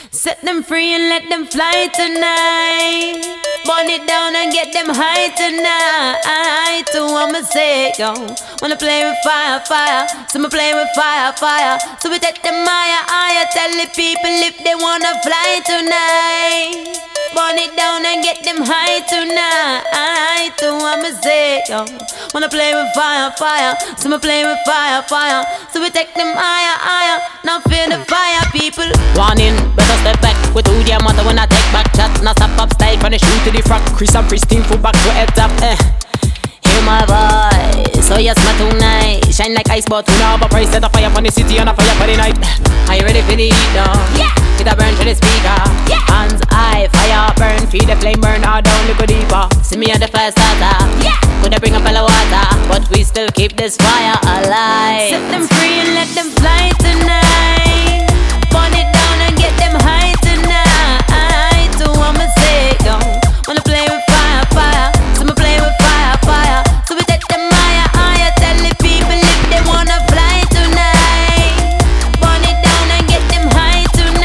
Set them free and let them fly tonight. Burn it down and get them high tonight. Too, I'ma say, yo, wanna play with fire, fire. So I'ma play with fire, fire. So we take them higher, higher. Tell the people if they wanna fly tonight. Burn it down and get them high tonight. Too, I'ma say, yo, wanna play with fire, fire. So I'ma play with fire, fire. So we take them higher, higher. Now feel the fire, people. Warning, better step back. With who their mother when I take back chat. Now stop up style from the shoe to the frock. Chris and pristine full back to head top. Hear my voice, so yes, my tonight. Shine like ice, but we know have a price. Set a fire for the city and a fire for the night. Are you ready for the heat now? Yeah. It a burn to the speaker. Yeah. Hands high, fire burn. Feel the flame burn all down, look deeper. See me at the fire starter. Yeah. Coulda bring a fella water, but we still keep this fire alive. Set them free and let them fly tonight. Burn it down and get them high tonight. So I'ma say, yo, wanna play with fire, fire. So I'ma play with fire, fire. So we take them higher, higher. Tell the people if they wanna fly tonight. Burn it down and get them high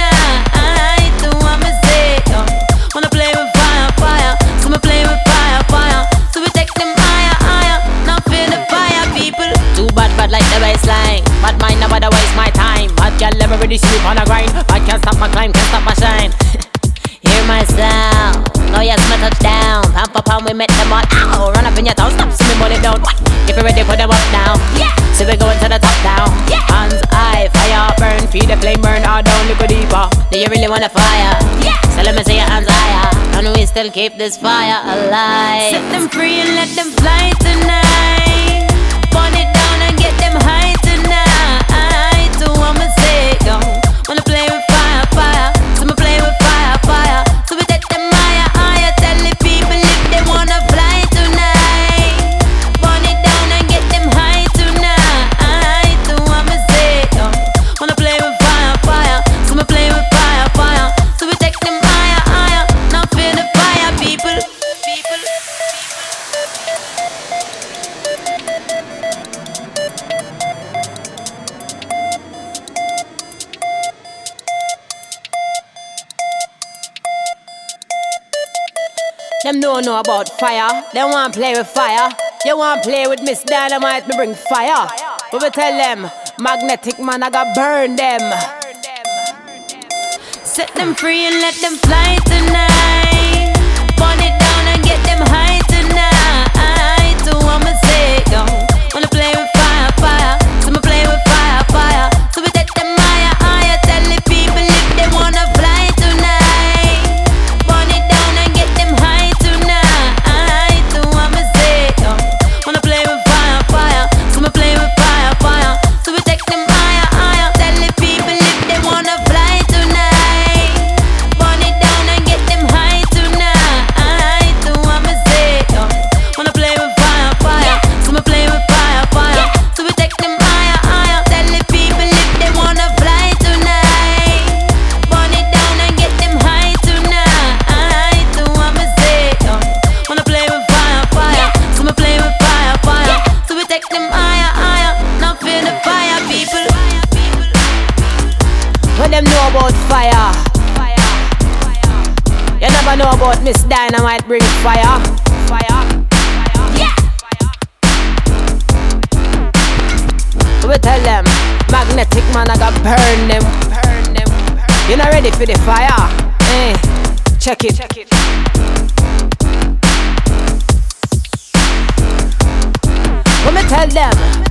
tonight. So I'ma say, yo, wanna play with fire, fire. So I'ma play with fire, fire. So we take them higher, higher. Now feel the fire, people. Too bad like the baseline. Bad mind never to waste my time. Bad girl never really sleep on a grind. I can't stop my climb, can't stop my shine. Hear my sound, no yes, my touchdown. Pound for pound, we met them all out. Run up in your town, stop, see me burn it down. If you're ready, put them up now. Yeah. See we going to the top down. Yeah. Hands high, fire burn, feel the flame burn all down, look deeper. Do you really wanna fire? Yeah. So let me see your hands higher, and we still keep this fire alive. Set them free and let them fly tonight. Burn it down and get them high tonight. So I'ma say, yo, wanna play with fire, fire. So I'ma play with fire, fire. So we take them higher, higher. Tell the people if they wanna fly tonight. Burn it down and get them high tonight. So I'ma say, yo, wanna play with fire, fire. So I'ma play with fire, fire. So we take them higher, higher. Now feel the fire, people. Them don't know about fire, they want play with fire. You want play with Miss Dynamite, me bring fire. But we tell them, magnetic man, I got burn them. Set them free and let them fly tonight. Burn it down and get them high tonight. So I'ma say, yo, wanna play with fire, fire. So I'ma play with fire, fire. So we take them higher, higher. Tell the people if they wanna fly tonight. Burn it down and get them high tonight. So I'ma say, yo, wanna play with fire, fire. So I'ma play with fire, fire. So we take them higher, higher. Tell the people if they wanna fly tonight. Burn it down and get them high tonight. So I'ma say, yo, wanna play with fire, fire. So I'ma play with fire, fire. So we take them higher, higher. Tell the people if they wanna fly tonight. Burn it down and get them high tonight. So I'ma say, yo, wanna play with fire, fire. So I'ma play with fire, fire. So we take them higher, higher. Now feel the fire, people. What them know about fire? You never know about Miss Dynamite bring fire. Yeah. We tell them, magnetic man, I got burn them. You not ready for the fire? Check it. When me tell them,